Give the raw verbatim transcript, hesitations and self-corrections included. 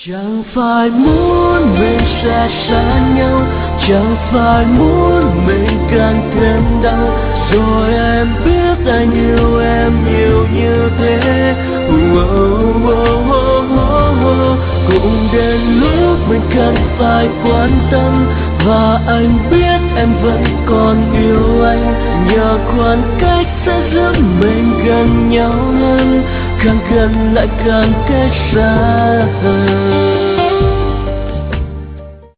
Chẳng phải muốn mình sẽ xa nhau, chẳng phải muốn mình càng thêm đau. Rồi em biết anh yêu em nhiều như thế. Oh, oh, oh, oh, oh, oh. Cũng đến lúc mình cần phải quan tâm. Và anh biết em vẫn còn yêu anh. Nhờ khoảng cách sẽ giúp mình gần nhau hơn. Càng gần lại càng cách xa hơn.